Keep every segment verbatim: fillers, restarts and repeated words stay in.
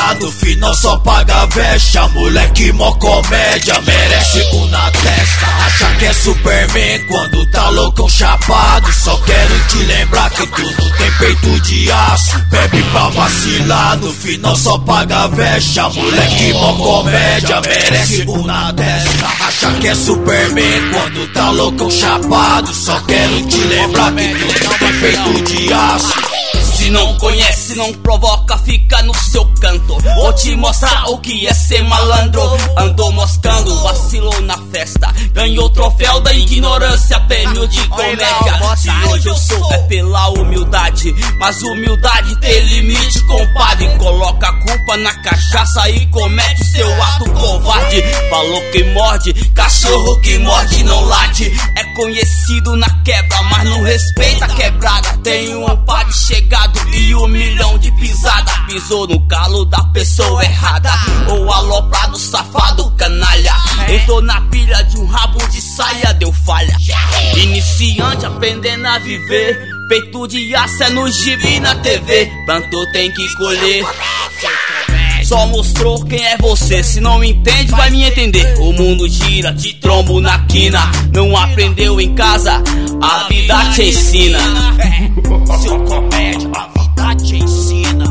vacilar, no final só paga vexa. Moleque mó comédia, merece um na testa. Acha que é Superman quando tá loucão chapado. Só quero te lembrar que tu não tem peito de aço. Bebe pra vacilar, no final só paga vexa. Moleque mó comédia, merece um na testa. Acha que é Superman quando tá loucão chapado. Só quero te lembrar que tu não tem peito de aço. Se não conhece, não provoca, fica no seu canto. Vou te mostrar o que é ser malandro. Andou moscando, vacilou na festa. Ganhou o troféu da ignorância, prêmio de comédia. Se hoje eu sou é pela humildade, mas humildade tem limite, compadre. Coloca a culpa na cachaça e comete seu ato covarde. Falou que morde, cachorro que morde não late. É conhecido na quebra, mas não respeita a quebrada. Tem um par de chegado e um milhão de pisada. Pisou no calo da pessoa errada, ou aloprado, safado, canalha. Entrou na pilha de um rabo de saia, deu falha. Iniciante aprendendo a viver, peito de aço é no gibi e na T V. Plantou tem que colher. Só mostrou quem é você, se não me entende vai me entender. O mundo gira, te trombo na quina. Não aprendeu em casa, a vida te ensina. É, seu comédia, a vida te ensina.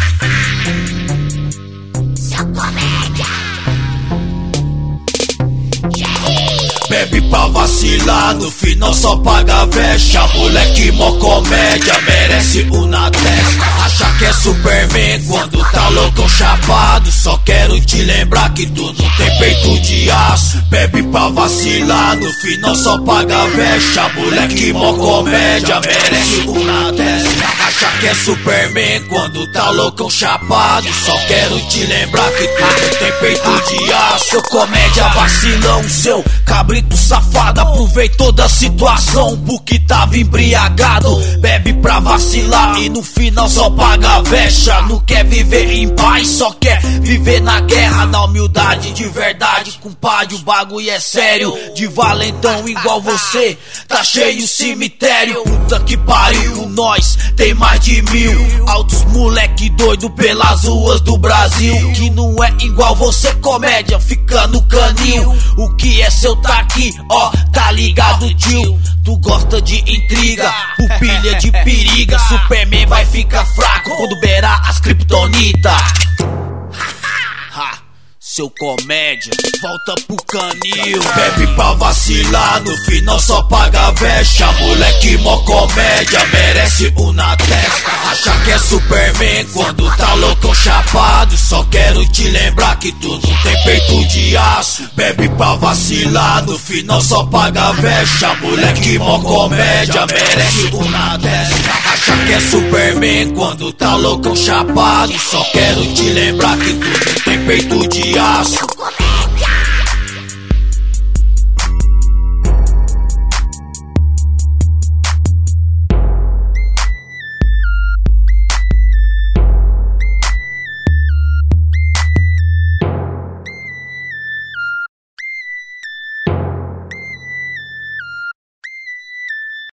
Seu comédia. Bebe pra vacilar, no final só paga vexa. Moleque mó comédia, merece um na testa. Acha que é Superman quando tá loucão chapado. Só quero te lembrar que tu não tem peito de aço. Bebe pra vacilar, no final só paga vexa. Moleque mó comédia, merece um na testa. Acha que é Superman quando tá loucão chapado. Só quero te lembrar que tu não tem peito de aço. Seu comédia vacilão, seu cabrito safado. Aproveitou da situação porque tava embriagado. Bebe pra vacilar e no final só paga vexa. Não quer viver em paz, só quer viver na guerra. Na humildade de verdade, compadre, o bagulho é sério. De valentão igual você, tá cheio o cemitério. Puta que pariu, nós tem mais de mil altos moleque doido pelas ruas do Brasil. Que não é igual você, comédia, fica no canil. O que é seu tá aqui, ó, tá ligado, tio. Tu gosta de intriga, pupilha de periga. Superman vai ficar fraco quando beirar as kryptonita. Seu comédia, volta pro canil. Bebe pra vacilar, no final só paga vexa. Moleque mó comédia, merece um na testa. Acha que é Superman quando tá loucão chapado. Só quero te lembrar que tu não tem peito de aço. Bebe pra vacilar, no final só paga vexa. Moleque mó comédia, merece um na testa. Acha que é Superman quando tá loucão chapado. Só quero te lembrar que tu não tem peito de aço.